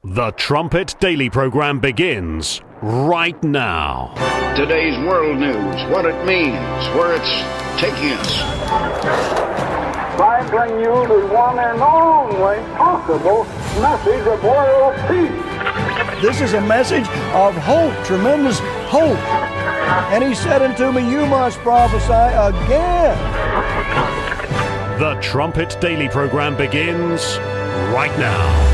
The Trumpet Daily program begins right now. Today's world news, what it means, where it's taking us. I bring you the one and only possible message of world peace. This is a message of hope, tremendous hope. And he said unto me, you must prophesy again. The Trumpet Daily program begins right now.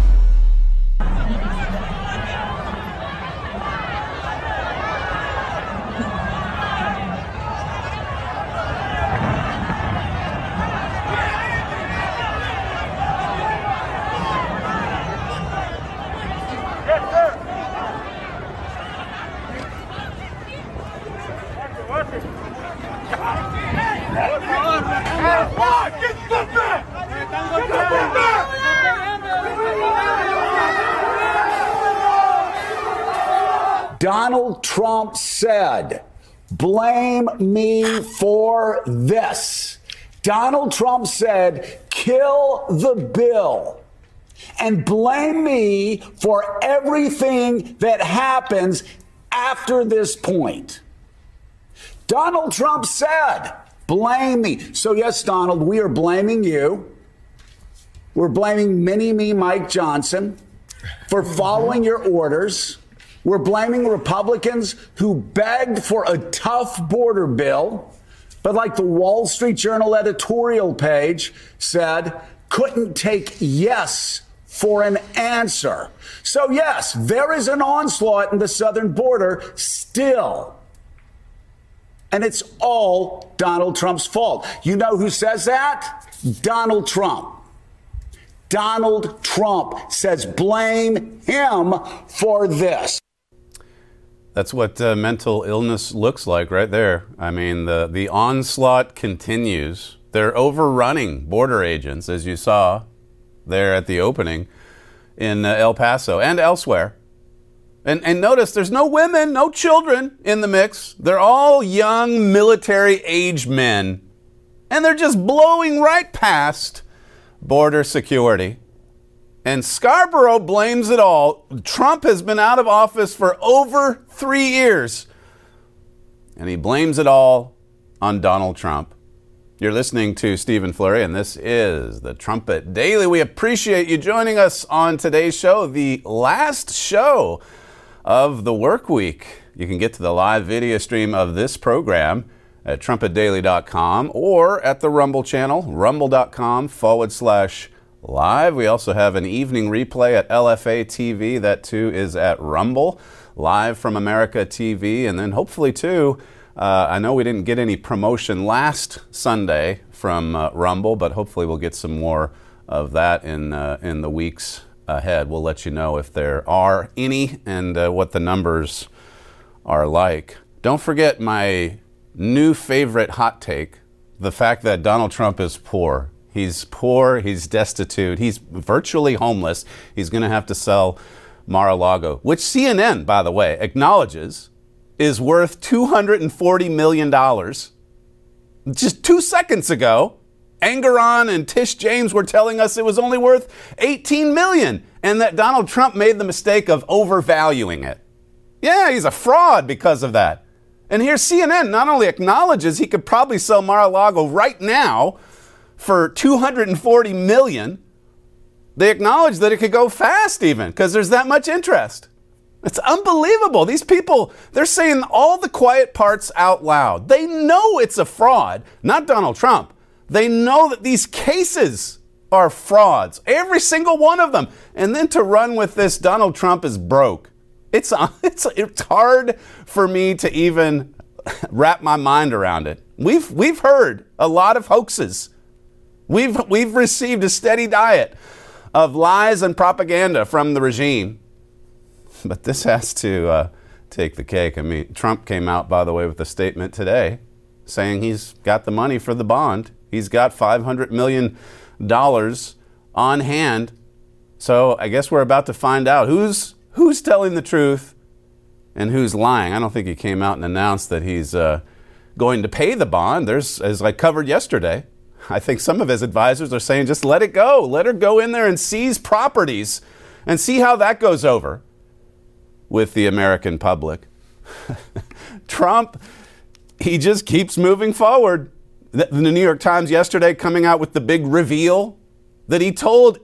Donald Trump said, blame me for this. Donald Trump said, kill the bill and blame me for everything that happens after this point. Donald Trump said, blame me. So yes, Donald, we are blaming you. We're blaming Mini-Me Mike Johnson for following your orders. We're blaming Republicans who begged for a tough border bill, but like the Wall Street Journal editorial page said, couldn't take yes for an answer. So yes, there is an onslaught in the southern border still. And it's all Donald Trump's fault. You know who says that? Donald Trump. Donald Trump says blame him for this. That's what mental illness looks like right there. I mean, the onslaught continues. They're overrunning border agents, as you saw there at the opening in El Paso and elsewhere. And notice there's no women, no children in the mix. They're all young military-age men. And they're just blowing right past border security. And Scarborough blames it all. Trump has been out of office for over 3 years. And he blames it all on Donald Trump. You're listening to Stephen Flurry, and this is the Trumpet Daily. We appreciate you joining us on today's show, the last show of the work week. You can get to the live video stream of this program at trumpetdaily.com or at the Rumble channel, rumble.com/live. We also have an evening replay at LFA TV. That too is at Rumble, live from America TV. And then hopefully too, I know we didn't get any promotion last Sunday from Rumble, but hopefully we'll get some more of that in the weeks ahead. We'll let you know if there are any and what the numbers are like. Don't forget my new favorite hot take, the fact that Donald Trump is poor. He's poor, he's destitute, he's virtually homeless. He's going to have to sell Mar-a-Lago, which CNN, by the way, acknowledges is worth $240 million. Just 2 seconds ago, Engeron and Tish James were telling us it was only worth $18 million, and that Donald Trump made the mistake of overvaluing it. Yeah, he's a fraud because of that. And here CNN not only acknowledges he could probably sell Mar-a-Lago right now for $240 million, they acknowledge that it could go fast even because there's that much interest. It's unbelievable. These people, they're saying all the quiet parts out loud. They know it's a fraud, not Donald Trump. They know that these cases are frauds, every single one of them. And then to run with this, Donald Trump is broke. It's hard for me to even wrap my mind around it. We've heard a lot of hoaxes. We've received a steady diet of lies and propaganda from the regime. But this has to take the cake. I mean, Trump came out, by the way, with a statement today saying he's got the money for the bond. He's got $500 million on hand. So I guess we're about to find out who's telling the truth and who's lying. I don't think he came out and announced that he's going to pay the bond. There's, as I covered yesterday, I think some of his advisors are saying just let it go. Let her go in there and seize properties And see how that goes over with the American public. Trump, he just keeps moving forward. The New York Times yesterday coming out with the big reveal that he told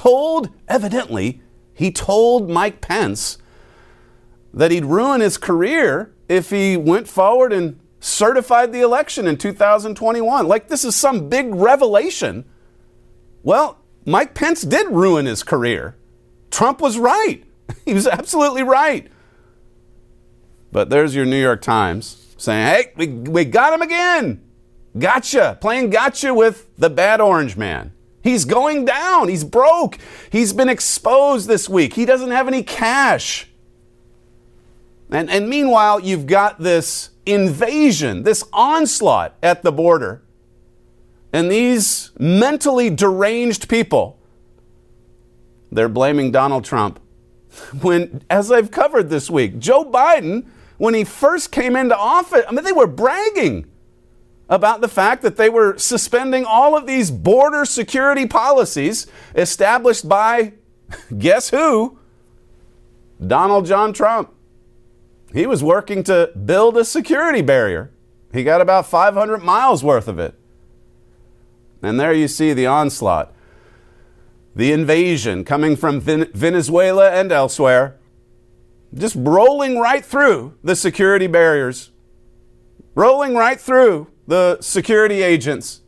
Mike Pence that he'd ruin his career if he went forward and certified the election in 2021. Like this is some big revelation. Well, Mike Pence did ruin his career. Trump was right. He was absolutely right. But there's your New York Times saying, hey, we got him again. Gotcha. Playing gotcha with the bad orange man. He's going down. He's broke. He's been exposed this week. He doesn't have any cash. And meanwhile, you've got this invasion, this onslaught at the border. And these mentally deranged people, they're blaming Donald Trump. When, as I've covered this week, Joe Biden, when he first came into office, I mean, they were bragging about the fact that they were suspending all of these border security policies established by, guess who? Donald John Trump. He was working to build a security barrier. He got about 500 miles worth of it. And there you see the onslaught, the invasion coming from Venezuela and elsewhere, just rolling right through the security barriers, rolling right through the security agents.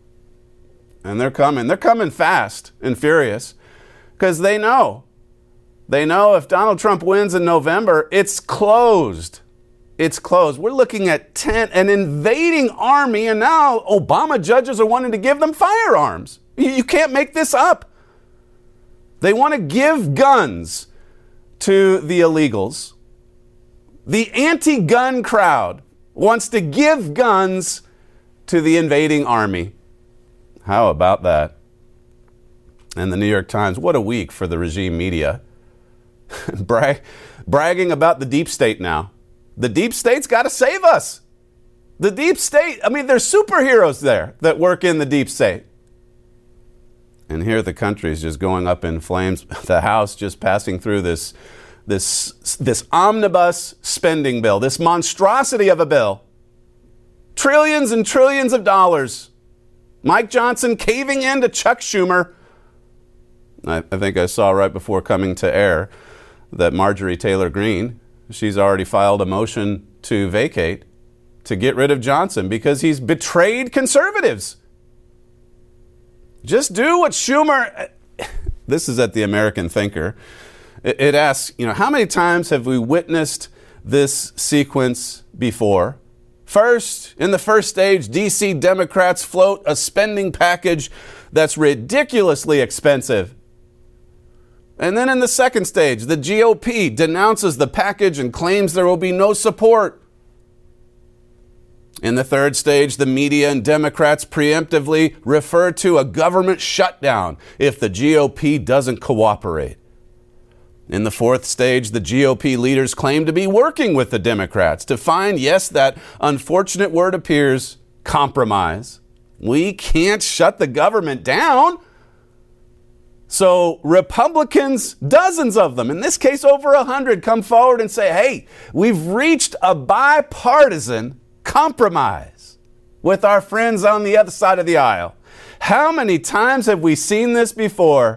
And they're coming fast and furious because they know if Donald Trump wins in November, it's closed. It's closed. We're looking at an invading army, and now Obama judges are wanting to give them firearms. You can't make this up. They want to give guns to the illegals. The anti-gun crowd wants to give guns to the invading army. How about that? And the New York Times, what a week for the regime media. Bragging about the deep state now. The deep state's got to save us. The deep state, I mean, there's superheroes there that work in the deep state. And here the country is just going up in flames. The House just passing through this omnibus spending bill, this monstrosity of a bill. Trillions and trillions of dollars. Mike Johnson caving in to Chuck Schumer. I think I saw right before coming to air that Marjorie Taylor Greene, she's already filed a motion to vacate, to get rid of Johnson because he's betrayed conservatives. Just do what Schumer... This is at the American Thinker. It asks, how many times have we witnessed this sequence before? First, in the first stage, D.C. Democrats float a spending package that's ridiculously expensive. And then in the second stage, the GOP denounces the package and claims there will be no support. In the third stage, the media and Democrats preemptively refer to a government shutdown if the GOP doesn't cooperate. In the fourth stage, the GOP leaders claim to be working with the Democrats to find, yes, that unfortunate word appears, compromise. We can't shut the government down. So Republicans, dozens of them, in this case over 100, come forward and say, hey, we've reached a bipartisan compromise with our friends on the other side of the aisle. How many times have we seen this before?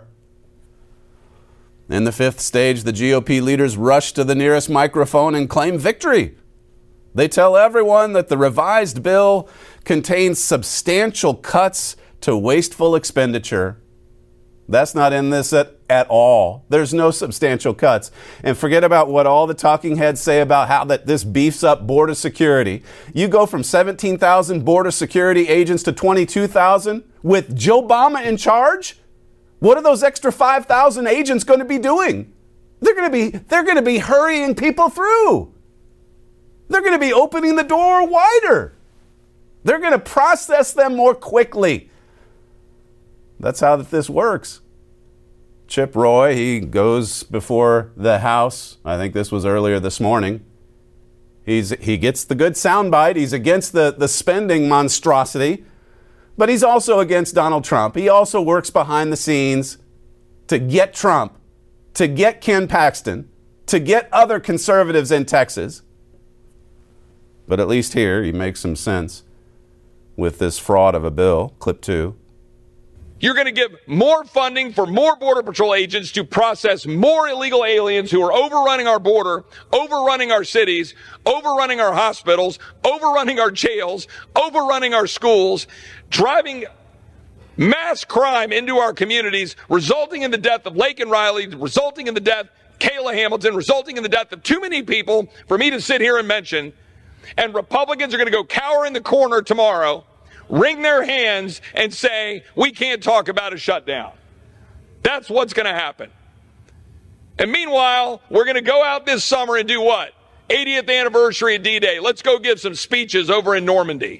In the fifth stage, the GOP leaders rush to the nearest microphone and claim victory. They tell everyone that the revised bill contains substantial cuts to wasteful expenditure. That's not in this at all. There's no substantial cuts. And forget about what all the talking heads say about how that this beefs up border security. You go from 17,000 border security agents to 22,000 with Joe Obama in charge. What are those extra 5,000 agents going to be doing? They're going to be hurrying people through. They're going to be opening the door wider. They're going to process them more quickly. That's how this works. Chip Roy, he goes before the House. I think this was earlier this morning. He gets the good soundbite. He's against the spending monstrosity, but he's also against Donald Trump. He also works behind the scenes to get Trump to get Ken Paxton, to get other conservatives in Texas. But at least here, he makes some sense with this fraud of a bill. Clip 2. You're going to give more funding for more Border Patrol agents to process more illegal aliens who are overrunning our border, overrunning our cities, overrunning our hospitals, overrunning our jails, overrunning our schools, driving mass crime into our communities, resulting in the death of Laken Riley, resulting in the death of Kayla Hamilton, resulting in the death of too many people for me to sit here and mention. And Republicans are going to go cower in the corner tomorrow, wring their hands and say, we can't talk about a shutdown. That's what's going to happen. And meanwhile, we're going to go out this summer and do what? 80th anniversary of D-Day. Let's go give some speeches over in Normandy.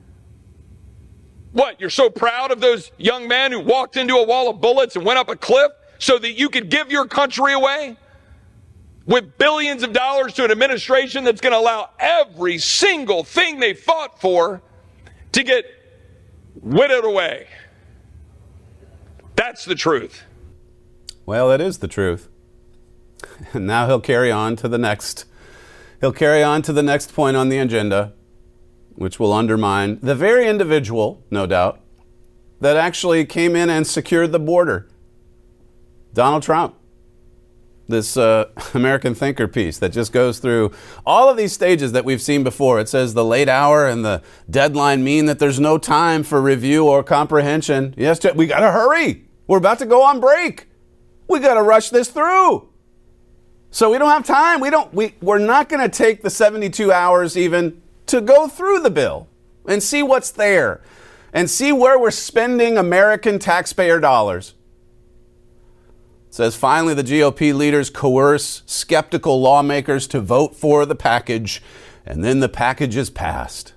What, you're so proud of those young men who walked into a wall of bullets and went up a cliff so that you could give your country away? With billions of dollars to an administration that's going to allow every single thing they fought for to get whittled away. That's the truth. Well, that is the truth. And now he'll carry on to the next point on the agenda, which will undermine the very individual, no doubt, that actually came in and secured the border. Donald Trump. This American Thinker piece that just goes through all of these stages that we've seen before. It says the late hour and the deadline mean that there's no time for review or comprehension. Yes, we got to hurry. We're about to go on break. We got to rush this through. So we don't have time. We're not going to take the 72 hours even to go through the bill and see what's there and see where we're spending American taxpayer dollars. It says, finally, the GOP leaders coerce skeptical lawmakers to vote for the package, and then the package is passed.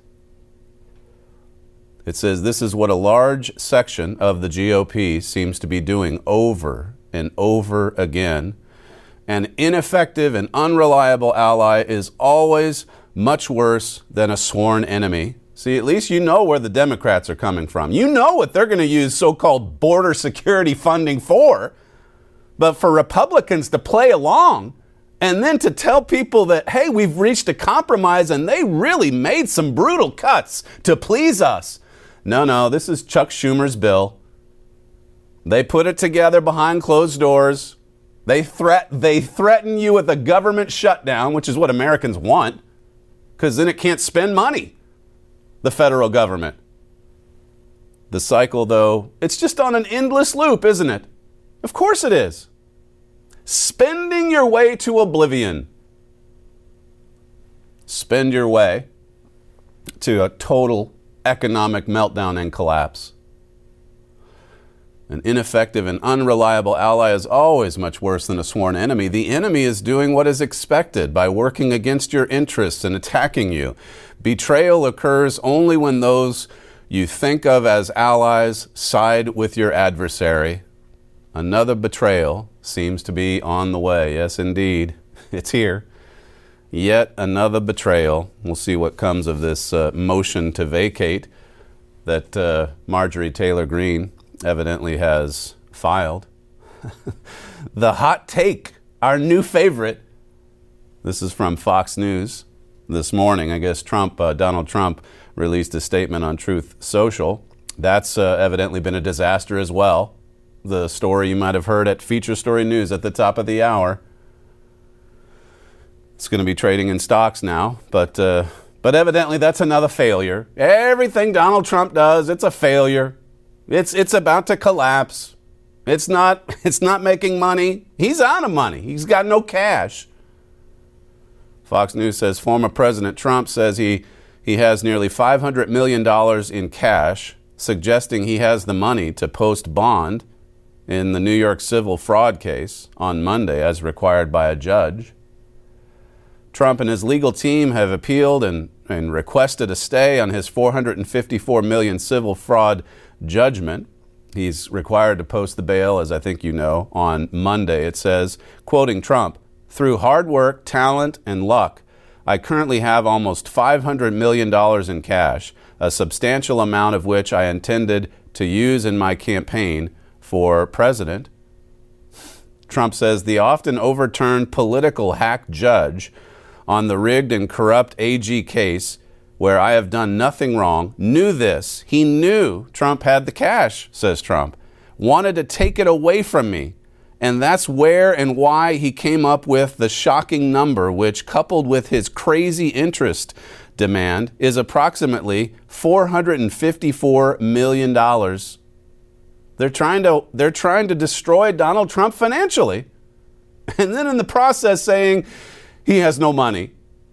It says this is what a large section of the GOP seems to be doing over and over again. An ineffective and unreliable ally is always much worse than a sworn enemy. See, at least you know where the Democrats are coming from. You know what they're going to use so-called border security funding for. But for Republicans to play along and then to tell people that, hey, we've reached a compromise and they really made some brutal cuts to please us. No, this is Chuck Schumer's bill. They put it together behind closed doors. They threaten you with a government shutdown, which is what Americans want, because then it can't spend money, the federal government. The cycle, though, it's just on an endless loop, isn't it? Of course it is. Spending your way to oblivion. Spend your way to a total economic meltdown and collapse. An ineffective and unreliable ally is always much worse than a sworn enemy. The enemy is doing what is expected by working against your interests and attacking you. Betrayal occurs only when those you think of as allies side with your adversary. Another betrayal seems to be on the way. Yes, indeed. It's here. Yet another betrayal. We'll see what comes of this motion to vacate that Marjorie Taylor Greene evidently has filed. The hot take, our new favorite. This is from Fox News this morning. I guess Donald Trump released a statement on Truth Social. That's evidently been a disaster as well. The story you might have heard at Feature Story News at the top of the hour. It's going to be trading in stocks now, but evidently that's another failure. Everything Donald Trump does, it's a failure. It's about to collapse. It's not making money. He's out of money. He's got no cash. Fox News says former President Trump says he has nearly $500 million in cash, suggesting he has the money to post bond in the New York civil fraud case on Monday as required by a judge. Trump and his legal team have appealed and requested a stay on his $454 million civil fraud judgment. He's required to post the bail, as I think you know, on Monday. It says, quoting Trump, "Through hard work, talent, and luck, I currently have almost $500 million in cash, a substantial amount of which I intended to use in my campaign for president." Trump says the often overturned political hack judge on the rigged and corrupt AG case, where I have done nothing wrong, knew this. He knew Trump had the cash, says Trump, wanted to take it away from me. And that's where and why he came up with the shocking number, which, coupled with his crazy interest demand, is approximately $454 million. They're trying to destroy Donald Trump financially, and then in the process saying he has no money.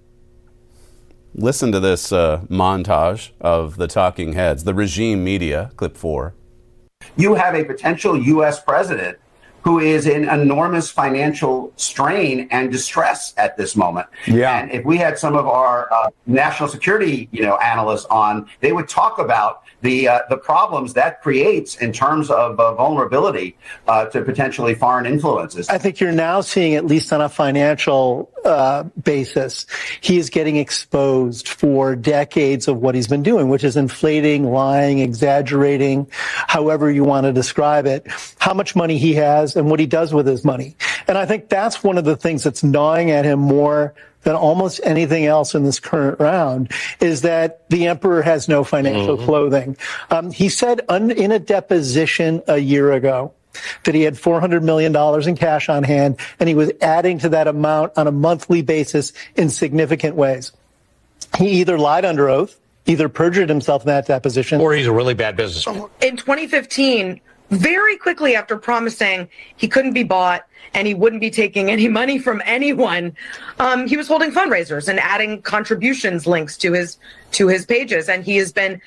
Listen to this montage of the talking heads, the regime media, clip 4. You have a potential U.S. president who is in enormous financial strain and distress at this moment. Yeah. And if we had some of our national security, analysts on, they would talk about the problems that creates in terms of vulnerability to potentially foreign influences. I think you're now seeing, at least on a financial basis, he is getting exposed for decades of what he's been doing, which is inflating, lying, exaggerating, however you want to describe it, how much money he has and what he does with his money. And I think that's one of the things that's gnawing at him more than almost anything else in this current round, is that the emperor has no financial clothing. He said in a deposition a year ago that he had $400 million in cash on hand, and he was adding to that amount on a monthly basis in significant ways. He either lied under oath, either perjured himself in that deposition, or he's a really bad businessman. In 2015, very quickly after promising he couldn't be bought and he wouldn't be taking any money from anyone, he was holding fundraisers and adding contributions links to his pages. And he has been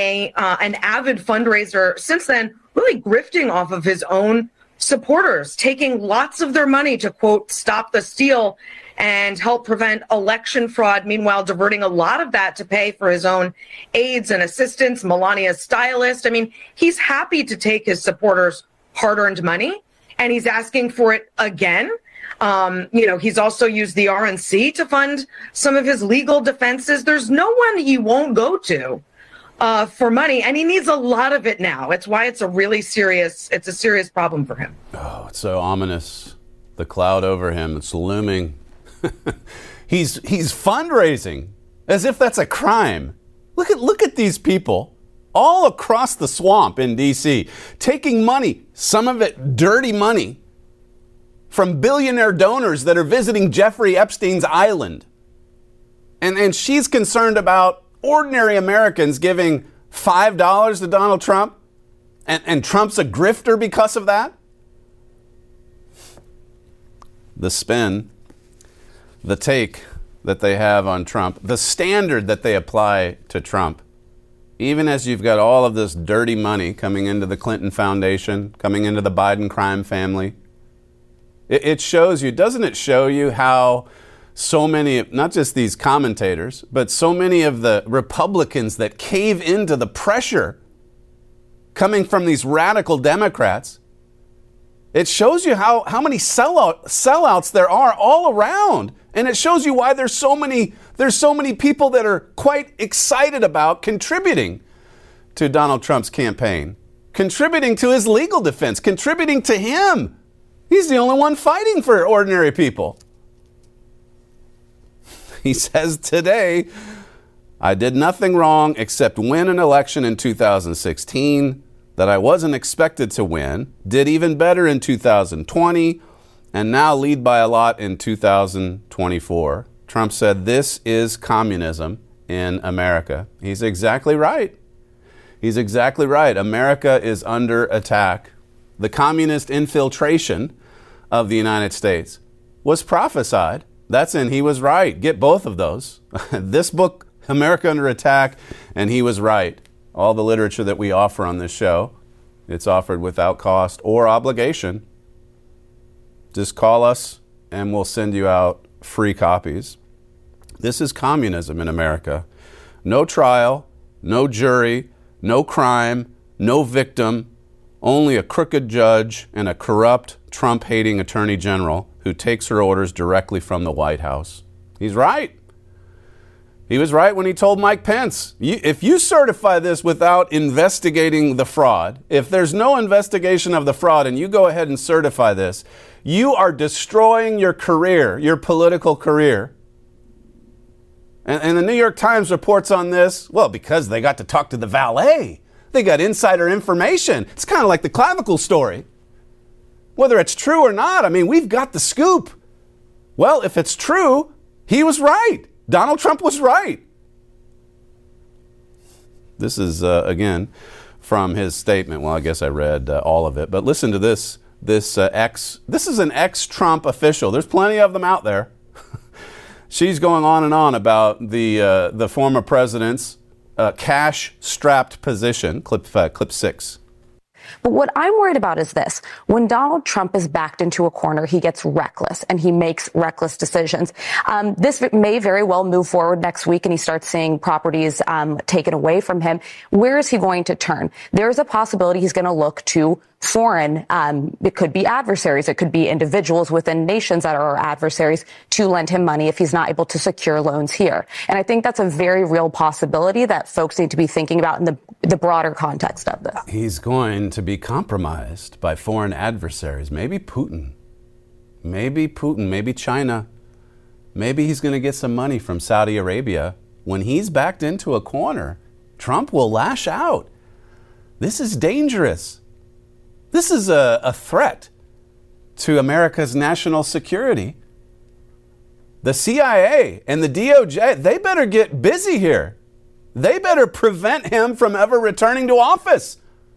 an avid fundraiser since then, really grifting off of his own supporters, taking lots of their money to, quote, stop the steal and help prevent election fraud, meanwhile diverting a lot of that to pay for his own aides and assistants, Melania's stylist. I mean, he's happy to take his supporters' hard-earned money, and he's asking for it again. He's also used the RNC to fund some of his legal defenses. There's no one he won't go to for money, and he needs a lot of it now. It's why it's a serious problem for him. Oh, it's so ominous. The cloud over him, it's looming. He's fundraising as if that's a crime. Look at these people all across the swamp in D.C. taking money, some of it dirty money, from billionaire donors that are visiting Jeffrey Epstein's island. And she's concerned about ordinary Americans giving $5 to Donald Trump, and Trump's a grifter because of that. The spin, the take that they have on Trump, the standard that they apply to Trump, even as you've got all of this dirty money coming into the Clinton Foundation, coming into the Biden crime family, it shows you, doesn't it show you how so many, not just these commentators, but so many of the Republicans that cave into the pressure coming from these radical Democrats, it shows you how many sellouts there are all around. And it shows you why there's so many people that are quite excited about contributing to Donald Trump's campaign, contributing to his legal defense, contributing to him. He's the only one fighting for ordinary people. He says today, I did nothing wrong except win an election in 2016 that I wasn't expected to win, did even better in 2020, and now lead by a lot in 2024. Trump said this is communism in America. He's exactly right. He's exactly right. America is under attack. The communist infiltration of the United States was prophesied. He was right. Get both of those. This book, America Under Attack, and he was right. All the literature that we offer on this show, it's offered without cost or obligation. Just call us and we'll send you out free copies. This is communism in America. No trial, no jury, no crime, no victim, only a crooked judge and a corrupt, Trump-hating attorney general who takes her orders directly from the White House. He's right. He was right when he told Mike Pence, if you certify this without investigating the fraud, if there's no investigation of the fraud and you go ahead and certify this, you are destroying your career, your political career. And the New York Times reports on this, well, because they got to talk to the valet. They got insider information. It's kind of like the clavicle story. Whether it's true or not, I mean, we've got the scoop. Well, if it's true, he was right. Donald Trump was right. This is, again, from his statement. Well, I guess I read all of it. But listen to this. This is an ex-Trump official. There's plenty of them out there. She's going on and on about the former president's cash-strapped position. Clip 6. But what I'm worried about is this. When Donald Trump is backed into a corner, he gets reckless and he makes reckless decisions. This may very well move forward next week and he starts seeing properties taken away from him. Where is he going to turn? There's a possibility he's going to look to foreign, it could be adversaries, it could be individuals within nations that are our adversaries to lend him money if he's not able to secure loans here. And I think that's a very real possibility that folks need to be thinking about in the broader context of this. He's going to be compromised by foreign adversaries. Maybe Putin, maybe China. Maybe he's going to get some money from Saudi Arabia. When he's backed into a corner, Trump will lash out. This is dangerous. This is a threat to America's national security. The CIA and the DOJ, they better get busy here. They better prevent him from ever returning to office.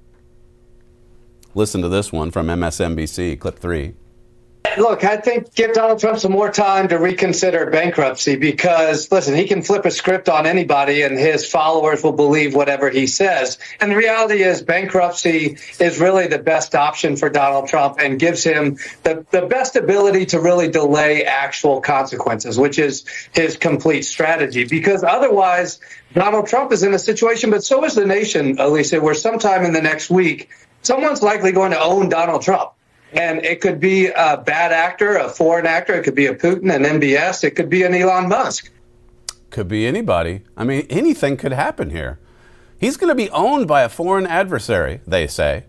Listen to this one from MSNBC, clip 3. Look, I think give Donald Trump some more time to reconsider bankruptcy because, listen, he can flip a script on anybody and his followers will believe whatever he says. And the reality is bankruptcy is really the best option for Donald Trump and gives him the best ability to really delay actual consequences, which is his complete strategy. Because otherwise, Donald Trump is in a situation, but so is the nation, Alicia, where sometime in the next week, someone's likely going to own Donald Trump. And it could be a bad actor, a foreign actor. It could be a Putin, an MBS. It could be an Elon Musk. Could be anybody. I mean, anything could happen here. He's going to be owned by a foreign adversary, they say.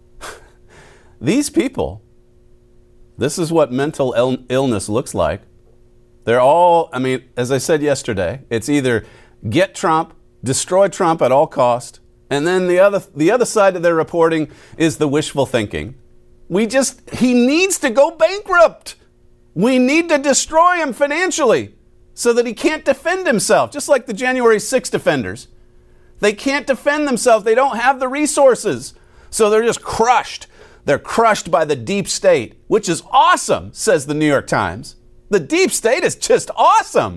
These people, this is what mental illness looks like. They're all, I mean, as I said yesterday, it's either get Trump, destroy Trump at all cost, and then the other side of their reporting is the wishful thinking. He needs to go bankrupt. We need to destroy him financially so that he can't defend himself, just like the January 6th defenders. They can't defend themselves. They don't have the resources. So they're just crushed. They're crushed by the deep state, which is awesome, says the New York Times. The deep state is just awesome.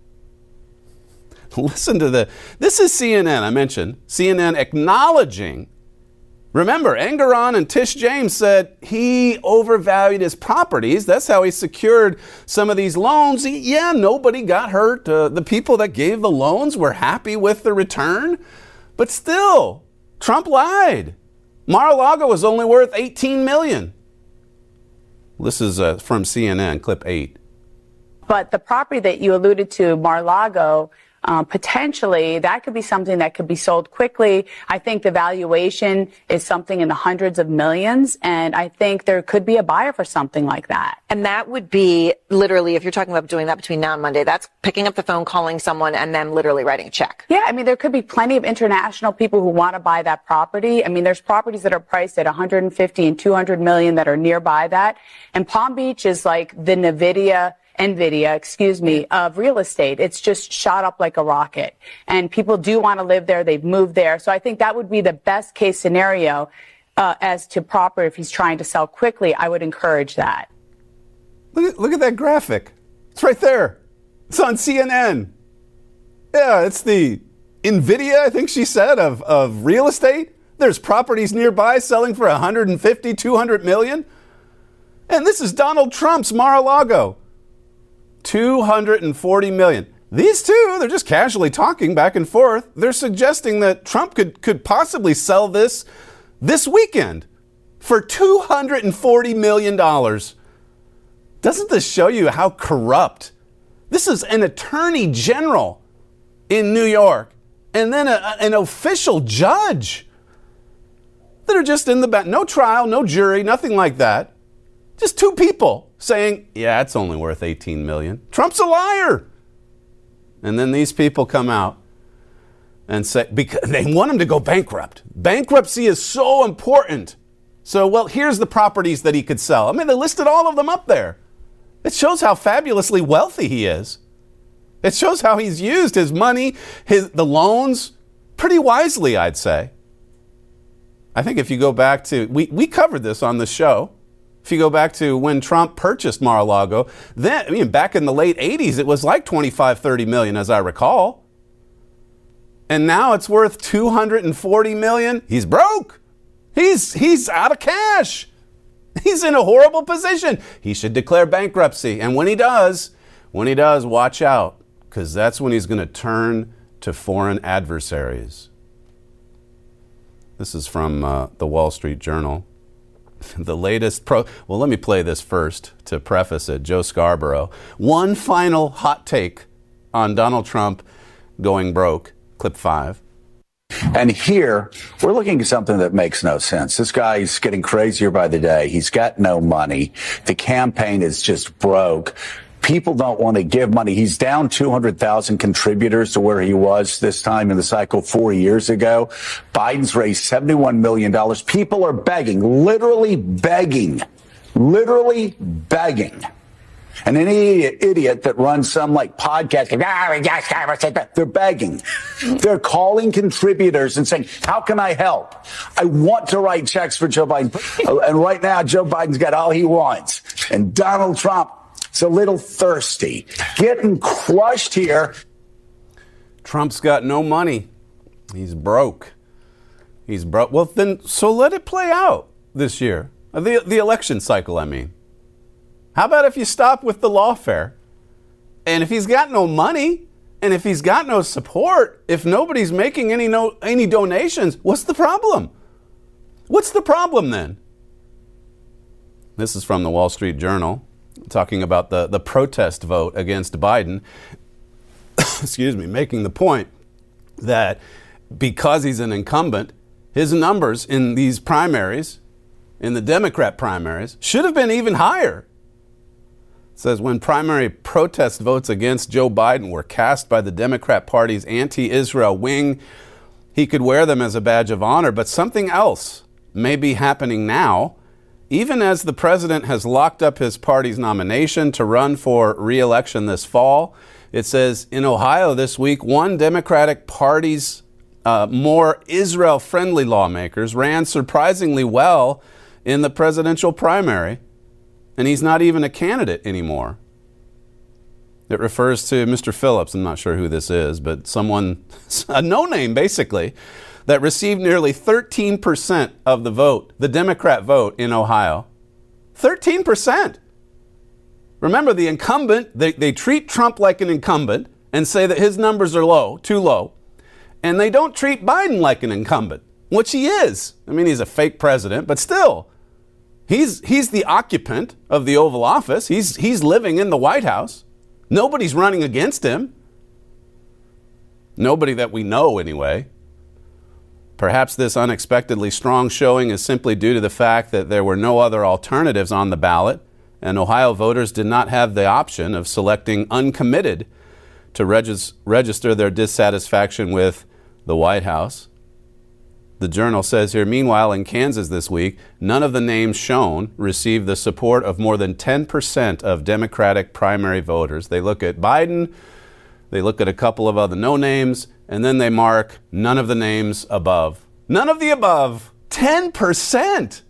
Listen to this is CNN, I mentioned. CNN acknowledging. Remember, Engoron and Tish James said he overvalued his properties. That's how he secured some of these loans. Nobody got hurt. The people that gave the loans were happy with the return. But still, Trump lied. Mar-a-Lago was only worth $18 million. This is from CNN, clip 8. But the property that you alluded to, Mar-a-Lago, potentially that could be something that could be sold quickly. I think the valuation is something in the hundreds of millions, and I think there could be a buyer for something like that. And that would be literally, if you're talking about doing that between now and Monday, that's picking up the phone, calling someone, and then literally writing a check. Yeah, I mean, there could be plenty of international people who want to buy that property. I mean, there's properties that are priced at 150 and 200 million that are nearby that. And Palm Beach is like the NVIDIA, of real estate. It's just shot up like a rocket. And people do want to live there. They've moved there. So I think that would be the best case scenario as to property if he's trying to sell quickly. I would encourage that. Look at that graphic. It's right there. It's on CNN. Yeah, it's the NVIDIA, I think she said, of real estate. There's properties nearby selling for 150, 200 million. And this is Donald Trump's Mar-a-Lago. 240 million. These two, they're just casually talking back and forth. They're suggesting that Trump could possibly sell this weekend for $240 million. Doesn't this show you how corrupt? This is an attorney general in New York, and then an official judge that are just in the back. No trial, no jury, nothing like that. Just two people saying, yeah, it's only worth $18 million. Trump's a liar. And then these people come out and say, because they want him to go bankrupt. Bankruptcy is so important. So, well, here's the properties that he could sell. I mean, they listed all of them up there. It shows how fabulously wealthy he is. It shows how he's used his money, the loans, pretty wisely, I'd say. I think if you go back to, we covered this on the show. If you go back to when Trump purchased Mar-a-Lago, then, back in the late 80s, it was like 25, 30 million, as I recall. And now it's worth 240 million. He's broke. He's out of cash. He's in a horrible position. He should declare bankruptcy. And when he does, watch out, because that's when he's going to turn to foreign adversaries. This is from the Wall Street Journal. The latest well, let me play this first to preface it. Joe Scarborough. One final hot take on Donald Trump going broke. Clip 5. And here, we're looking at something that makes no sense. This guy's getting crazier by the day. He's got no money. The campaign is just broke. People don't want to give money. He's down 200,000 contributors to where he was this time in the cycle 4 years ago. Biden's raised $71 million. People are begging, literally begging. And any idiot that runs some podcast, they're begging. They're calling contributors and saying, how can I help? I want to write checks for Joe Biden. And right now, Joe Biden's got all he wants. And Donald Trump is a little thirsty, getting crushed here. Trump's got no money. He's broke. Well, then, so let it play out this year. The election cycle, I mean. How about if you stop with the lawfare? And if he's got no money, and if he's got no support, if nobody's making any donations, what's the problem? What's the problem then? This is from the Wall Street Journal, talking about the protest vote against Biden. Excuse me, making the point that because he's an incumbent, his numbers in these primaries, in the Democrat primaries, should have been even higher. It says when primary protest votes against Joe Biden were cast by the Democrat Party's anti-Israel wing, he could wear them as a badge of honor. But something else may be happening now, even as the president has locked up his party's nomination to run for re-election this fall. It says in Ohio this week, one Democratic Party's more Israel-friendly lawmakers ran surprisingly well in the presidential primary. And he's not even a candidate anymore. It refers to Mr. Phillips. I'm not sure who this is, but someone, a no-name basically, that received nearly 13% of the vote, the Democrat vote in Ohio. 13%. Remember, the incumbent, they treat Trump like an incumbent and say that his numbers are low, too low. And they don't treat Biden like an incumbent, which he is. I mean, he's a fake president, but still. He's the occupant of the Oval Office. He's living in the White House. Nobody's running against him. Nobody that we know, anyway. Perhaps this unexpectedly strong showing is simply due to the fact that there were no other alternatives on the ballot, and Ohio voters did not have the option of selecting uncommitted to register their dissatisfaction with the White House. The Journal says here, meanwhile, in Kansas this week, none of the names shown received the support of more than 10% of Democratic primary voters. They look at Biden, they look at a couple of other no-names, and then they mark none of the names above. None of the above. 10%!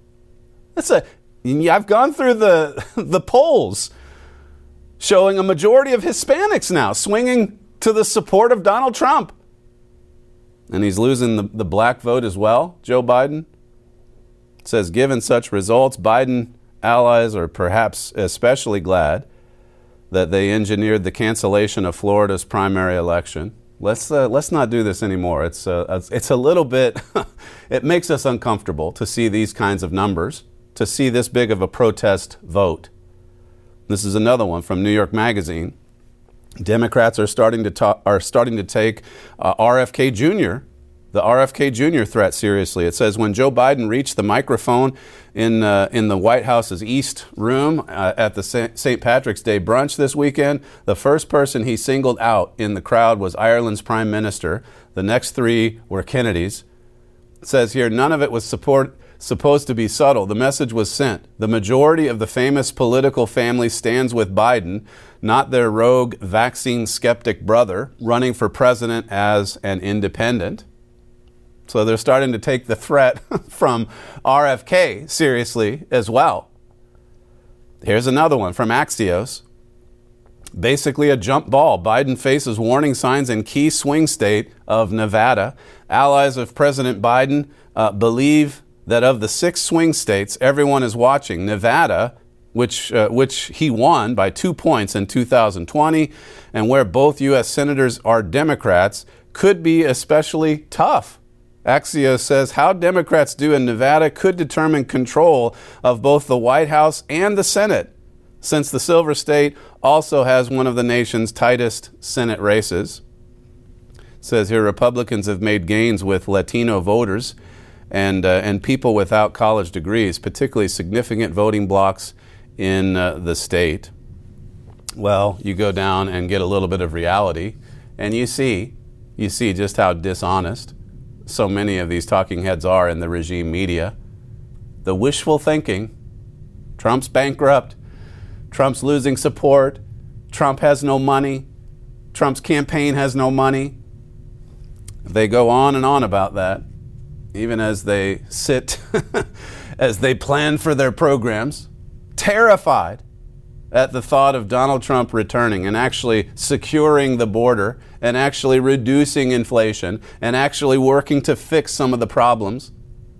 I've gone through the polls showing a majority of Hispanics now swinging to the support of Donald Trump. And he's losing the black vote as well, Joe Biden. It says, given such results, Biden allies are perhaps especially glad that they engineered the cancellation of Florida's primary election. Let's not do this anymore. It's a little bit, it makes us uncomfortable to see these kinds of numbers, to see this big of a protest vote. This is another one from New York Magazine. Democrats are starting to take RFK Jr., the RFK Jr. threat seriously. It says when Joe Biden reached the microphone in the White House's East Room at the St. Patrick's Day brunch this weekend, the first person he singled out in the crowd was Ireland's Prime Minister. The next three were Kennedy's. It says here, none of it was supposed to be subtle. The message was sent. The majority of the famous political family stands with Biden, not their rogue vaccine skeptic brother running for president as an independent. So they're starting to take the threat from RFK seriously as well. Here's another one from Axios. Basically a jump ball. Biden faces warning signs in key swing state of Nevada. Allies of President Biden believe that of the 6 swing states everyone is watching, Nevada, which he won by 2 points in 2020, and where both U.S. senators are Democrats, could be especially tough. Axios says how Democrats do in Nevada could determine control of both the White House and the Senate, since the Silver State also has one of the nation's tightest Senate races. It says here Republicans have made gains with Latino voters and people without college degrees, particularly significant voting blocks in the state. Well, you go down and get a little bit of reality, and you see just how dishonest so many of these talking heads are in the regime media. The wishful thinking, Trump's bankrupt, Trump's losing support, Trump has no money, Trump's campaign has no money. They go on and on about that, even as they sit, as they plan for their programs, terrified at the thought of Donald Trump returning and actually securing the border and actually reducing inflation and actually working to fix some of the problems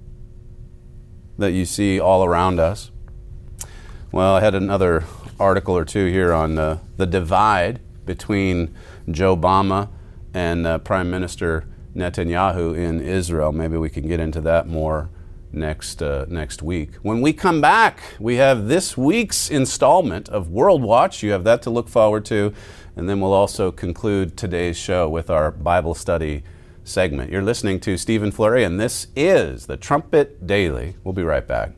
that you see all around us. Well, I had another article or two here on the divide between Joe Obama and Prime Minister Netanyahu in Israel. Maybe we can get into that more next week. When we come back, we have this week's installment of World Watch. You have that to look forward to. And then we'll also conclude today's show with our Bible study segment. You're listening to Stephen Flurry, and this is the Trumpet Daily. We'll be right back.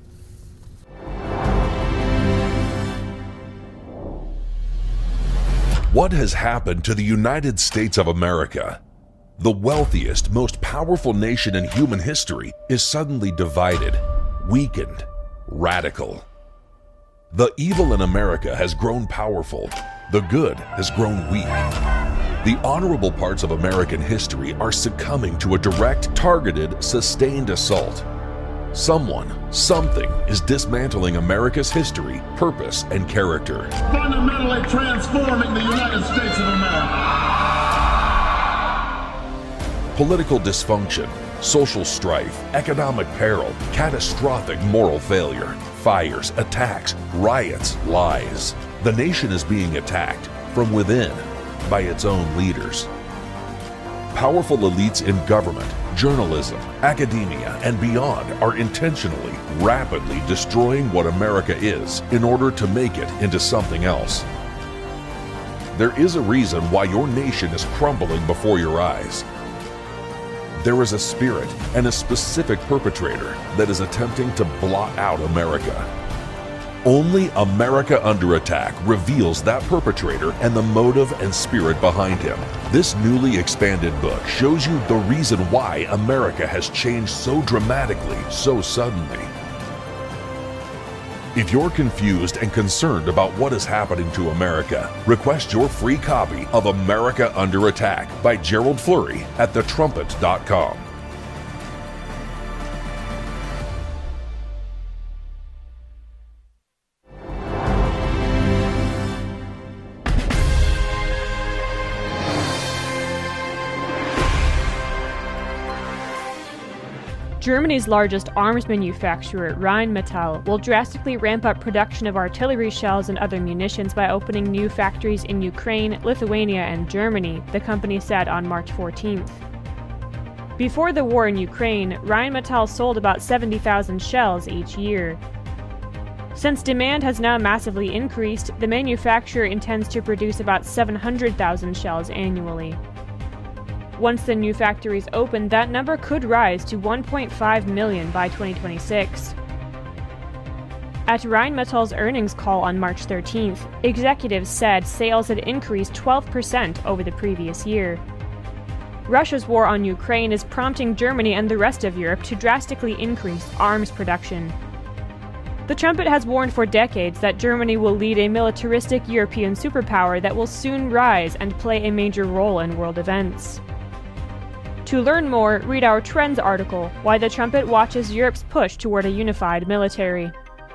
What has happened to the United States of America? The wealthiest, most powerful nation in human history is suddenly divided, weakened, radical. The evil in America has grown powerful. The good has grown weak. The honorable parts of American history are succumbing to a direct, targeted, sustained assault. Someone, something is dismantling America's history, purpose, and character. Fundamentally transforming the United States of America. Political dysfunction, social strife, economic peril, catastrophic moral failure, fires, attacks, riots, lies. The nation is being attacked from within by its own leaders. Powerful elites in government, journalism, academia, and beyond are intentionally, rapidly destroying what America is in order to make it into something else. There is a reason why your nation is crumbling before your eyes. There is a spirit and a specific perpetrator that is attempting to blot out America. Only America Under Attack reveals that perpetrator and the motive and spirit behind him. This newly expanded book shows you the reason why America has changed so dramatically, so suddenly. If you're confused and concerned about what is happening to America, request your free copy of America Under Attack by Gerald Flurry at thetrumpet.com. Germany's largest arms manufacturer, Rheinmetall, will drastically ramp up production of artillery shells and other munitions by opening new factories in Ukraine, Lithuania, and Germany, the company said on March 14th. Before the war in Ukraine, Rheinmetall sold about 70,000 shells each year. Since demand has now massively increased, the manufacturer intends to produce about 700,000 shells annually. Once the new factories open, that number could rise to 1.5 million by 2026. At Rheinmetall's earnings call on March 13th, executives said sales had increased 12% over the previous year. Russia's war on Ukraine is prompting Germany and the rest of Europe to drastically increase arms production. The trumpet has warned for decades that Germany will lead a militaristic European superpower that will soon rise and play a major role in world events. To learn more, read our Trends article, Why the Trumpet Watches Europe's Push Toward a Unified Military.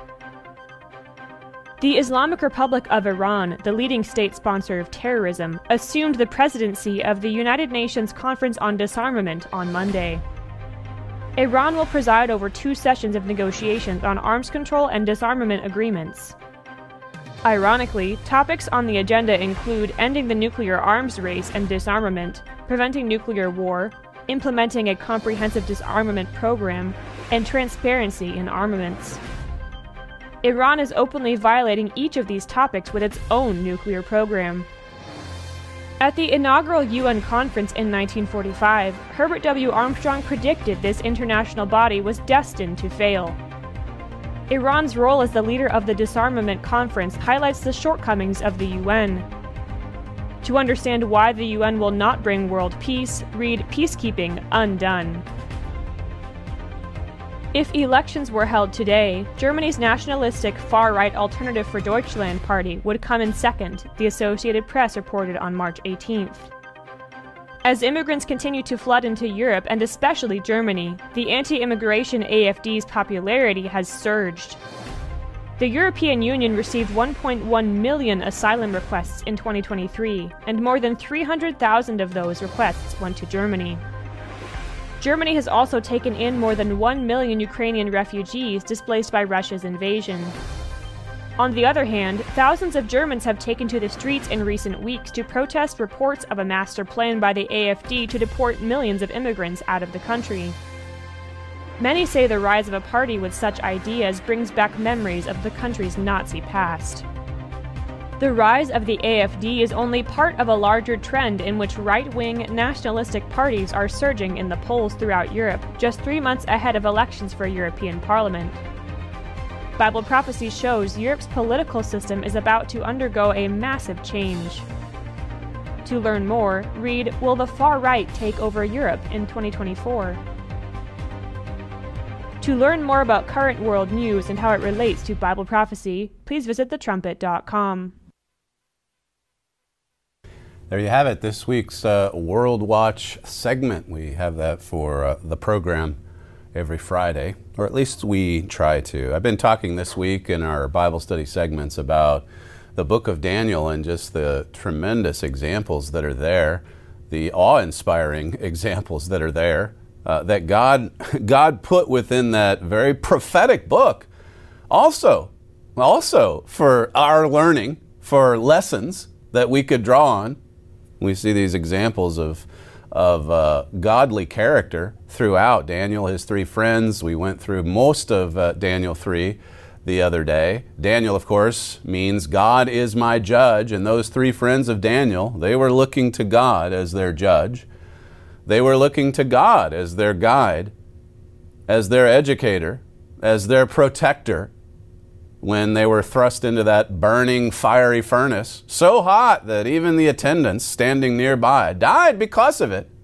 The Islamic Republic of Iran, the leading state sponsor of terrorism, assumed the presidency of the United Nations Conference on Disarmament on Monday. Iran will preside over 2 sessions of negotiations on arms control and disarmament agreements. Ironically, topics on the agenda include ending the nuclear arms race and disarmament, preventing nuclear war, implementing a comprehensive disarmament program, and transparency in armaments. Iran is openly violating each of these topics with its own nuclear program. At the inaugural UN conference in 1945, Herbert W. Armstrong predicted this international body was destined to fail. Iran's role as the leader of the disarmament conference highlights the shortcomings of the UN. To understand why the UN will not bring world peace, read Peacekeeping Undone. If elections were held today, Germany's nationalistic far-right Alternative for Deutschland party would come in second, the Associated Press reported on March 18th. As immigrants continue to flood into Europe, and especially Germany, the anti-immigration AfD's popularity has surged. The European Union received 1.1 million asylum requests in 2023, and more than 300,000 of those requests went to Germany. Germany has also taken in more than 1 million Ukrainian refugees displaced by Russia's invasion. On the other hand, thousands of Germans have taken to the streets in recent weeks to protest reports of a master plan by the AfD to deport millions of immigrants out of the country. Many say the rise of a party with such ideas brings back memories of the country's Nazi past. The rise of the AfD is only part of a larger trend in which right-wing nationalistic parties are surging in the polls throughout Europe, just 3 months ahead of elections for European Parliament. Bible prophecy shows Europe's political system is about to undergo a massive change. To learn more, read Will the Far Right Take Over Europe in 2024? To learn more about current world news and how it relates to Bible prophecy, please visit thetrumpet.com. There you have it, this week's World Watch segment. We have that for the program every Friday, or at least we try to. I've been talking this week in our Bible study segments about the book of Daniel and just the tremendous examples that are there, the awe-inspiring examples that are there, that God put within that very prophetic book. Also for our learning, for lessons that we could draw on. We see these examples of godly character throughout Daniel, his 3 friends. We went through most of Daniel 3 the other day. Daniel, of course, means God is my judge, and those 3 friends of Daniel, they were looking to God as their judge. They were looking to God as their guide, as their educator, as their protector, when they were thrust into that burning, fiery furnace, so hot that even the attendants standing nearby died because of it.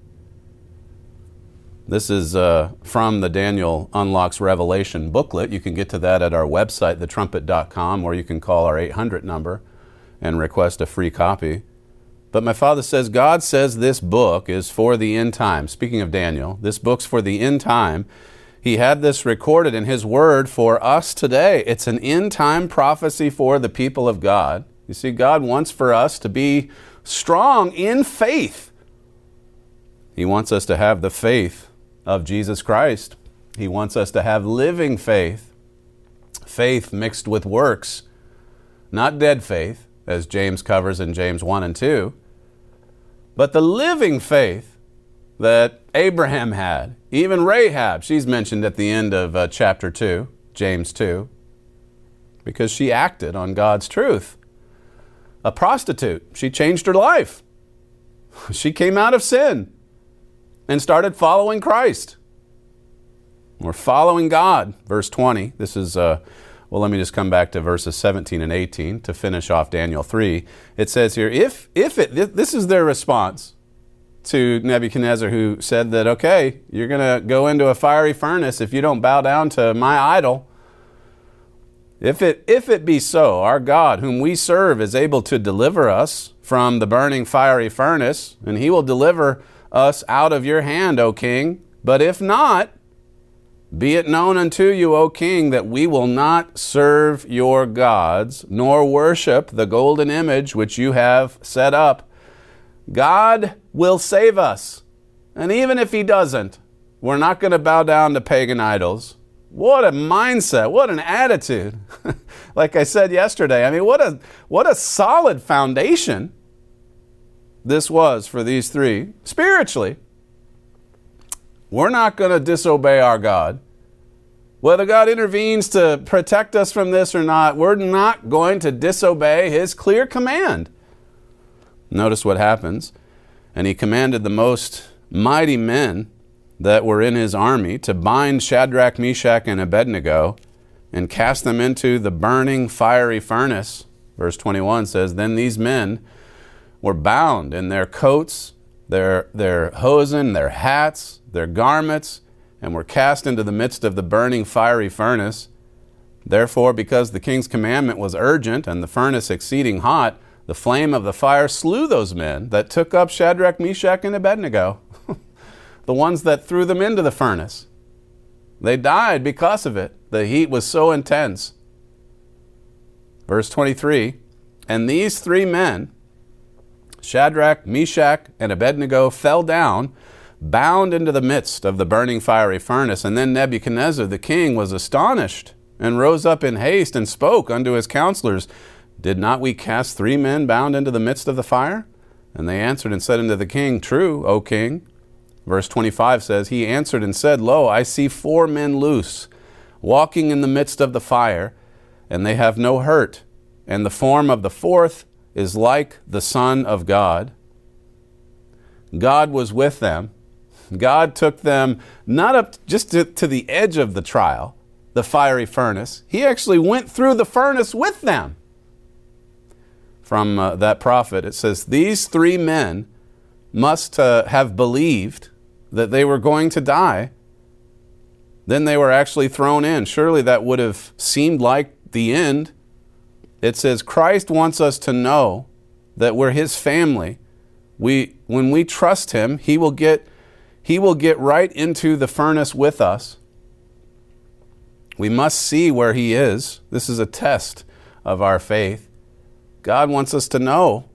This is from the Daniel Unlocks Revelation booklet. You can get to that at our website, thetrumpet.com, or you can call our 800 number and request a free copy. But my father says, God says this book is for the end time. Speaking of Daniel, this book's for the end time. He had this recorded in His Word for us today. It's an end-time prophecy for the people of God. You see, God wants for us to be strong in faith. He wants us to have the faith of Jesus Christ. He wants us to have living faith. Faith mixed with works, not dead faith, as James covers in James 1 and 2, but the living faith that Abraham had. Even Rahab, she's mentioned at the end of chapter 2, James 2. because she acted on God's truth. A prostitute, she changed her life. She came out of sin and started following Christ. We're following God. Verse 20, this is, let me just come back to verses 17 and 18 to finish off Daniel 3. It says here, this is their response to Nebuchadnezzar, who said that, okay, you're going to go into a fiery furnace if you don't bow down to my idol. If it be so, our God, whom we serve, is able to deliver us from the burning fiery furnace, and he will deliver us out of your hand, O king. But if not, be it known unto you, O king, that we will not serve your gods, nor worship the golden image which you have set up. God will save us. And even if he doesn't, we're not going to bow down to pagan idols. What a mindset, what an attitude. Like I said yesterday, I mean, what a solid foundation this was for these three spiritually. We're not going to disobey our God. Whether God intervenes to protect us from this or not, we're not going to disobey his clear command. Notice what happens. And he commanded the most mighty men that were in his army to bind Shadrach, Meshach, and Abednego and cast them into the burning fiery furnace. Verse 21 says, then these men were bound in their coats, their hosen, their hats, their garments, and were cast into the midst of the burning fiery furnace. Therefore, because the king's commandment was urgent and the furnace exceeding hot, the flame of the fire slew those men that took up Shadrach, Meshach, and Abednego. The ones that threw them into the furnace. They died because of it. The heat was so intense. Verse 23, and these three men, Shadrach, Meshach, and Abednego, fell down, bound into the midst of the burning fiery furnace. And then Nebuchadnezzar the king was astonished, and rose up in haste, and spoke unto his counselors, did not we cast three men bound into the midst of the fire? And they answered and said unto the king, true, O king. Verse 25 says, he answered and said, lo, I see 4 men loose, walking in the midst of the fire, and they have no hurt. And the form of the 4th is like the Son of God. God was with them. God took them not up just to the edge of the trial, the fiery furnace. He actually went through the furnace with them. From that prophet, it says, these 3 men must have believed that they were going to die. Then they were actually thrown in. Surely that would have seemed like the end. It says Christ wants us to know that we're his family. When we trust him, he will get right into the furnace with us. We must see where he is. This is a test of our faith. God wants us to know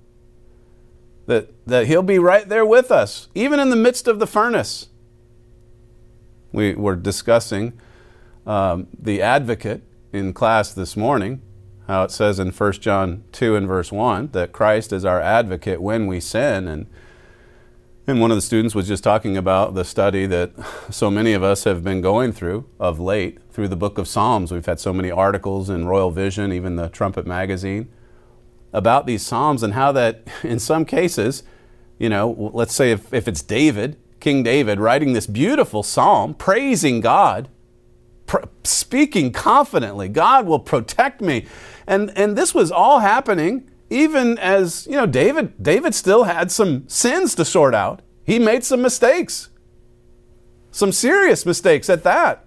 that he'll be right there with us, even in the midst of the furnace. We were discussing the advocate in class this morning, how it says in 1 John 2 and verse 1 that Christ is our advocate when we sin. And one of the students was just talking about the study that so many of us have been going through of late through the book of Psalms. We've had so many articles in Royal Vision, even the Trumpet magazine, about these Psalms and how that in some cases, let's say if it's David, King David, writing this beautiful psalm, praising God, speaking confidently, God will protect me. And this was all happening even as, David still had some sins to sort out. He made some mistakes, some serious mistakes at that.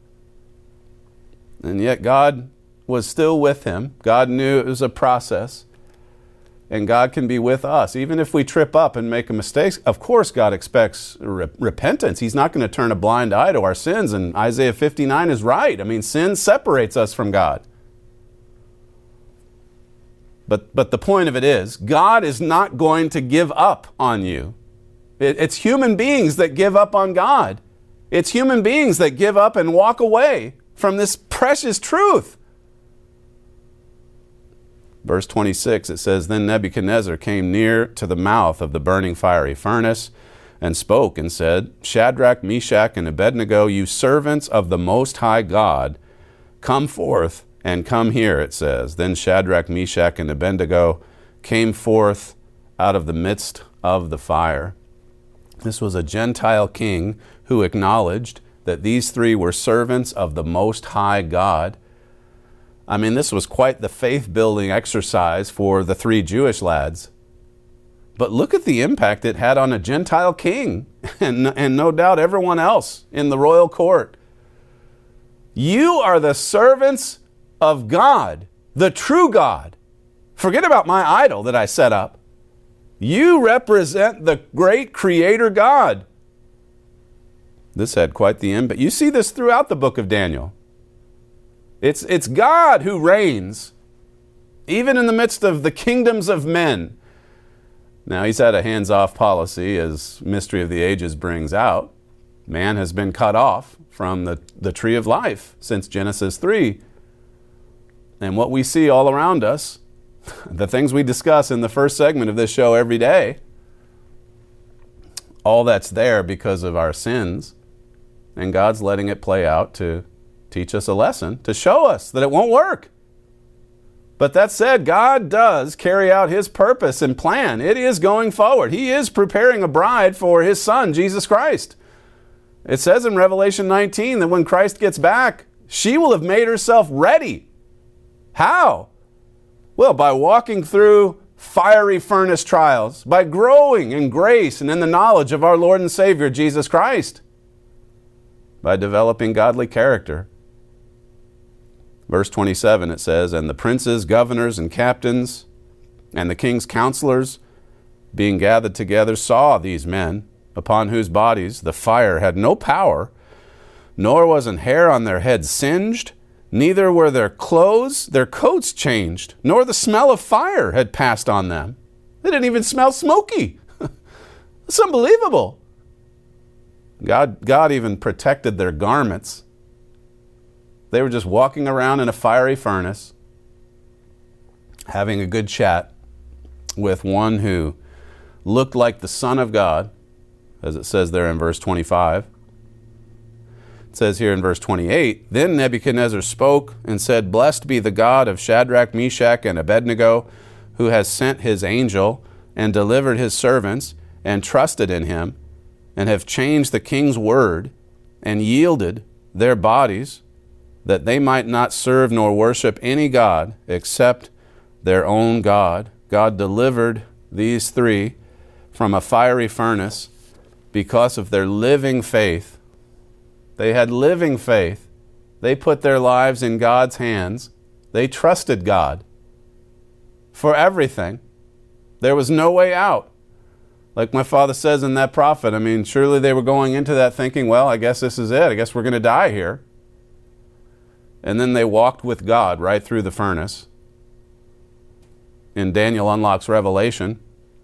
And yet God was still with him. God knew it was a process. And God can be with us. Even if we trip up and make a mistake, of course God expects repentance. He's not going to turn a blind eye to our sins. And Isaiah 59 is right. I mean, sin separates us from God. But the point of it is, God is not going to give up on you. It's human beings that give up on God. It's human beings that give up and walk away from this precious truth. Verse 26, it says, then Nebuchadnezzar came near to the mouth of the burning fiery furnace and spoke and said, Shadrach, Meshach, and Abednego, you servants of the Most High God, come forth and come here, it says. Then Shadrach, Meshach, and Abednego came forth out of the midst of the fire. This was a Gentile king who acknowledged that these three were servants of the Most High God. I mean, this was quite the faith-building exercise for the three Jewish lads. But look at the impact it had on a Gentile king and no doubt everyone else in the royal court. You are the servants of God, the true God. Forget about my idol that I set up. You represent the great creator God. This had quite the impact. You see this throughout the book of Daniel. It's God who reigns, even in the midst of the kingdoms of men. Now, he's had a hands-off policy, as Mystery of the Ages brings out. Man has been cut off from the tree of life since Genesis 3. And what we see all around us, the things we discuss in the first segment of this show every day, all that's there because of our sins. And God's letting it play out to teach us a lesson, to show us that it won't work. But that said, God does carry out his purpose and plan. It is going forward. He is preparing a bride for his son, Jesus Christ. It says in Revelation 19 that when Christ gets back, she will have made herself ready. How? Well, by walking through fiery furnace trials, by growing in grace and in the knowledge of our Lord and Savior, Jesus Christ, by developing godly character. Verse 27, it says, and the princes, governors, and captains, and the king's counselors, being gathered together, saw these men, upon whose bodies the fire had no power, nor was an hair on their heads singed, neither were their clothes, their coats changed, nor the smell of fire had passed on them. They didn't even smell smoky. It's unbelievable. God even protected their garments. They were just walking around in a fiery furnace, having a good chat with one who looked like the Son of God, as it says there in verse 25. It says here in verse 28, then Nebuchadnezzar spoke and said, blessed be the God of Shadrach, Meshach, and Abednego, who has sent his angel and delivered his servants and trusted in him, and have changed the king's word and yielded their bodies, that they might not serve nor worship any god except their own God. God delivered these three from a fiery furnace because of their living faith. They had living faith. They put their lives in God's hands. They trusted God for everything. There was no way out. Like my father says in that prophet, I mean, surely they were going into that thinking, well, I guess this is it. I guess we're going to die here. And then they walked with God right through the furnace. And Daniel unlocks Revelation.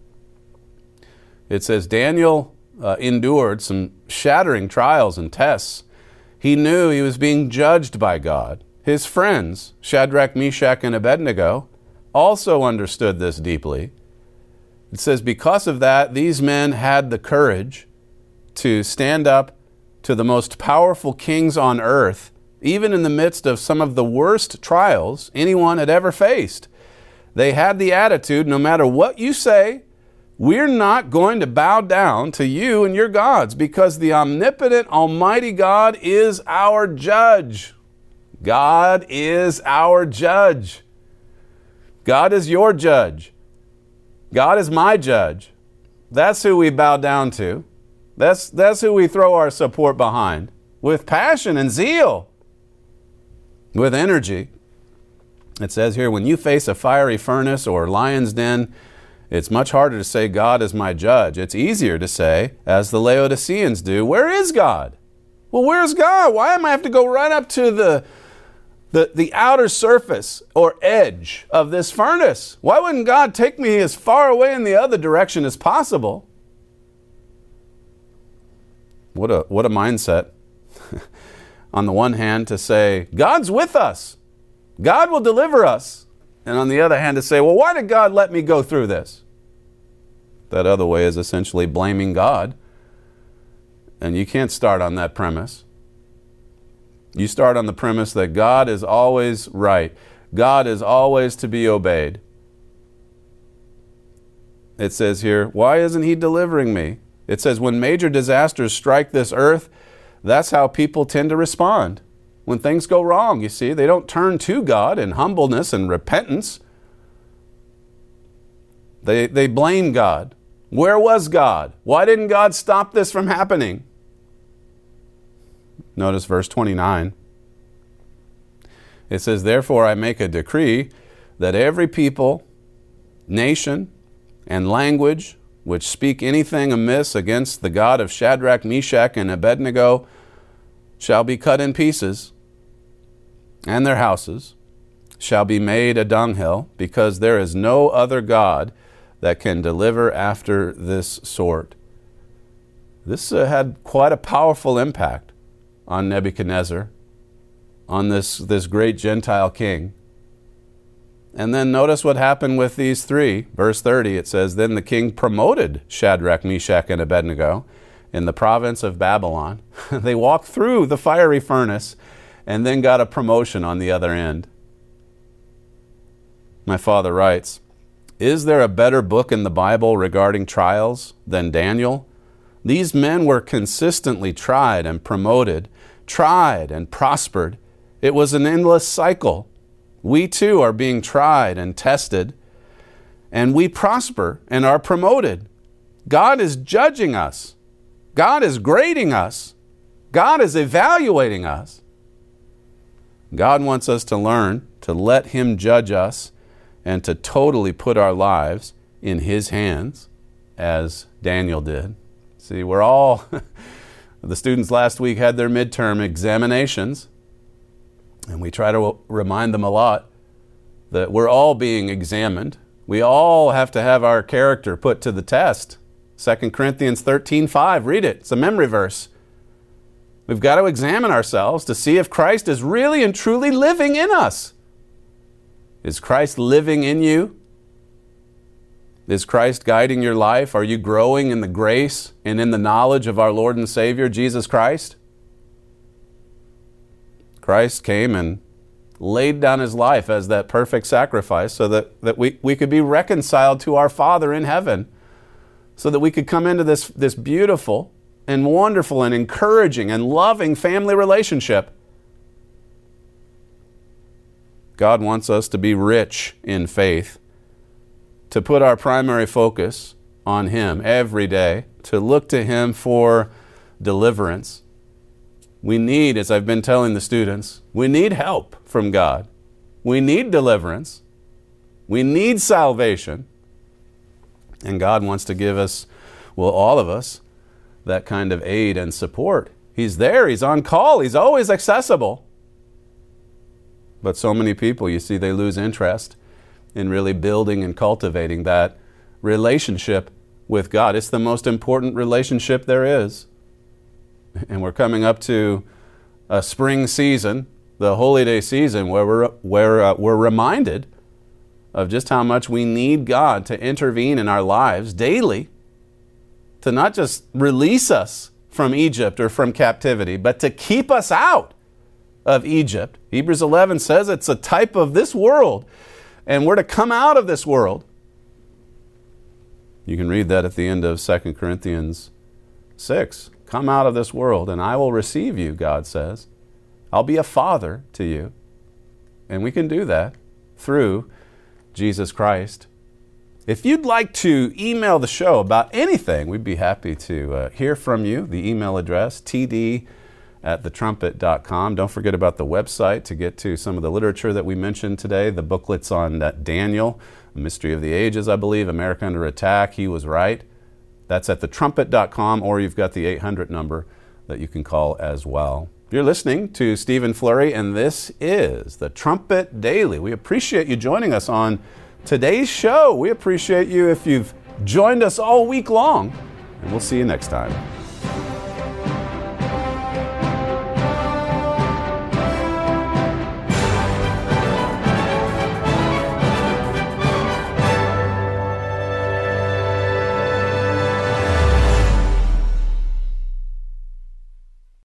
It says Daniel endured some shattering trials and tests. He knew he was being judged by God. His friends, Shadrach, Meshach, and Abednego, also understood this deeply. It says because of that, these men had the courage to stand up to the most powerful kings on earth, even in the midst of some of the worst trials anyone had ever faced. They had the attitude, no matter what you say, we're not going to bow down to you and your gods, because the omnipotent, almighty God is our judge. God is our judge. God is your judge. God is my judge. That's who we bow down to. That's who we throw our support behind with passion and zeal, with energy. It says here, when you face a fiery furnace or lion's den, it's much harder to say, God is my judge. It's easier to say, as the Laodiceans do, where is God? Well, where's God? Why am I have to go right up to the outer surface or edge of this furnace? Why wouldn't God take me as far away in the other direction as possible? What a mindset. On the one hand, to say, God's with us. God will deliver us. And on the other hand, to say, well, why did God let me go through this? That other way is essentially blaming God. And you can't start on that premise. You start on the premise that God is always right. God is always to be obeyed. It says here, why isn't he delivering me? It says when major disasters strike this earth, that's how people tend to respond. When things go wrong, you see, they don't turn to God in humbleness and repentance. They blame God. Where was God? Why didn't God stop this from happening? Notice verse 29. It says, therefore I make a decree that every people, nation, and language which speak anything amiss against the God of Shadrach, Meshach, and Abednego shall be cut in pieces, and their houses shall be made a dunghill, because there is no other God that can deliver after this sort. This had quite a powerful impact on Nebuchadnezzar, on this great Gentile king. And then notice what happened with these three. Verse 30, it says, then the king promoted Shadrach, Meshach, and Abednego in the province of Babylon. They walked through the fiery furnace and then got a promotion on the other end. My father writes, is there a better book in the Bible regarding trials than Daniel? These men were consistently tried and promoted, tried and prospered. It was an endless cycle. We too are being tried and tested, and we prosper and are promoted. God is judging us. God is grading us. God is evaluating us. God wants us to learn to let Him judge us and to totally put our lives in His hands, as Daniel did. See, we're all, the students last week had their midterm examinations, and we try to remind them a lot that we're all being examined. We all have to have our character put to the test. 2 Corinthians 13:5, read it. It's a memory verse. We've got to examine ourselves to see if Christ is really and truly living in us. Is Christ living in you? Is Christ guiding your life? Are you growing in the grace and in the knowledge of our Lord and Savior, Jesus Christ? Christ came and laid down His life as that perfect sacrifice so that we could be reconciled to our Father in heaven, so that we could come into this beautiful and wonderful and encouraging and loving family relationship. God wants us to be rich in faith, to put our primary focus on Him every day, to look to Him for deliverance. We need, as I've been telling the students, we need help from God. We need deliverance. We need salvation. And God wants to give us, well, all of us, that kind of aid and support. He's there. He's on call. He's always accessible. But so many people, you see, they lose interest in really building and cultivating that relationship with God. It's the most important relationship there is. And we're coming up to a spring season, the Holy Day season, where we're reminded of just how much we need God to intervene in our lives daily, to not just release us from Egypt or from captivity, but to keep us out of Egypt. Hebrews 11 says it's a type of this world, and we're to come out of this world. You can read that at the end of 2 Corinthians 6. Come out of this world, and I will receive you, God says. I'll be a father to you. And we can do that through Jesus Christ. If you'd like to email the show about anything, we'd be happy to hear from you. The email address, td@thetrumpet.com. Don't forget about the website to get to some of the literature that we mentioned today, the booklets on Daniel, The Mystery of the Ages, I believe, America Under Attack, He Was Right. That's at thetrumpet.com, or you've got the 800 number that you can call as well. You're listening to Stephen Flurry, and this is the Trumpet Daily. We appreciate you joining us on today's show. We appreciate you if you've joined us all week long, and we'll see you next time.